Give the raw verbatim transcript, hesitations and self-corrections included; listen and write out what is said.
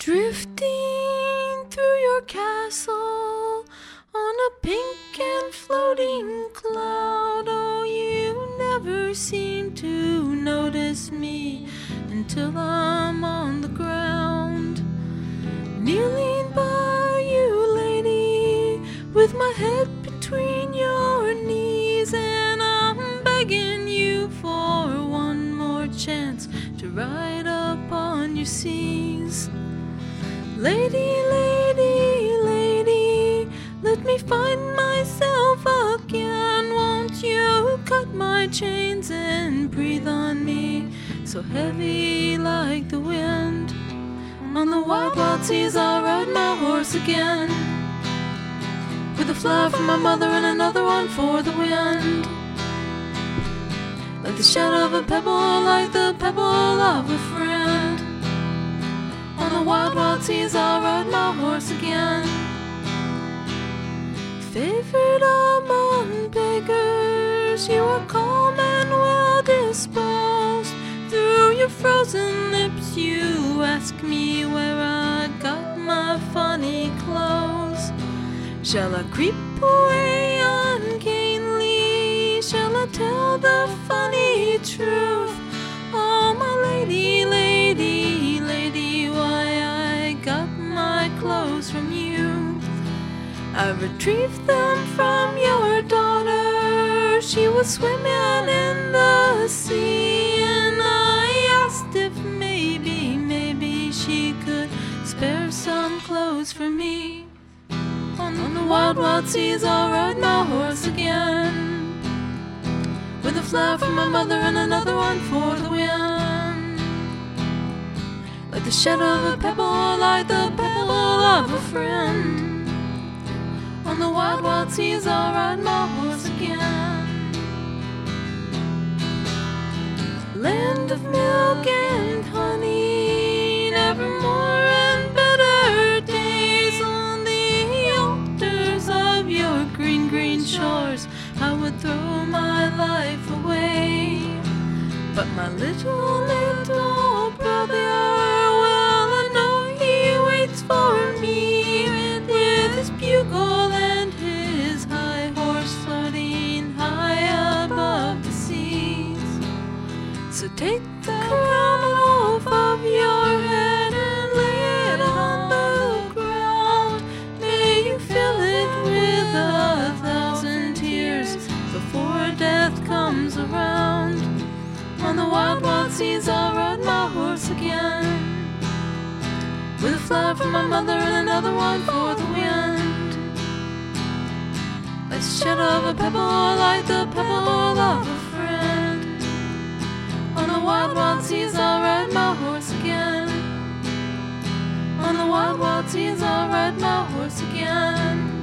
Drifting through your castle on a pink and floating cloud. Oh, you never seem to notice me until I'm on the ground. Kneeling by you, lady, with my head between your knees, and I'm begging you for one more chance to ride up on your seas. Lady, lady, lady, let me find myself again. Won't you cut my chains and breathe on me, so heavy like the wind? On the wild, wild seas I'll ride my horse again, with a flower for my mother and another one for the wind. Like the shadow of a pebble, like the pebble of a friend. On the wild, wild seas I'll ride my horse again. Favored among beggars, you are calm and well disposed. Through your frozen lips you ask me where I got my funny clothes. Shall I creep away ungainly? Shall I tell the funny truth? Oh, my lady, lady, lady, why I got my clothes from you. I retrieved them from your daughter. She was swimming in the sea, and I asked if maybe, maybe she could spare some clothes for me. On the wild, wild seas I'll ride my horse again, with a flower for my mother and another one for the wind. Like the shadow of a pebble, like the pebble of a friend. On the wild, wild seas I'll ride my horse again. Land of milk and honey, nevermore and better days. On the altars of your green, green shores I would throw my life away. But my little, little brother, well, I know he waits for me, with his bugle and his high horse floating high above the seas. So take the crown off of your head and lay it on the ground. May you fill it with a thousand tears before death comes around. On the wild, wild seas I'll ride my horse again, with a flower for my mother and another one for the wind. Like the shadow of a pebble, like the pebble of a friend. On the wild, wild seas I'll ride my horse again. On the wild, wild seas I'll ride my horse again.